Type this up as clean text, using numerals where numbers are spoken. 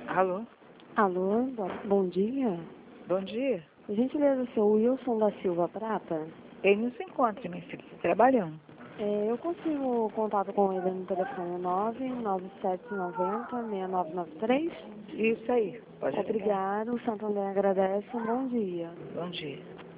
Alô? Alô, bom dia. Bom dia. Por gentileza, seu Wilson da Silva Prata. Ele não se encontra, minha filha, tá trabalhando. Eu consigo contato com ele no telefone 99790-6993. Isso aí, pode ligar. Obrigado, o Santander agradece. Um bom dia. Bom dia.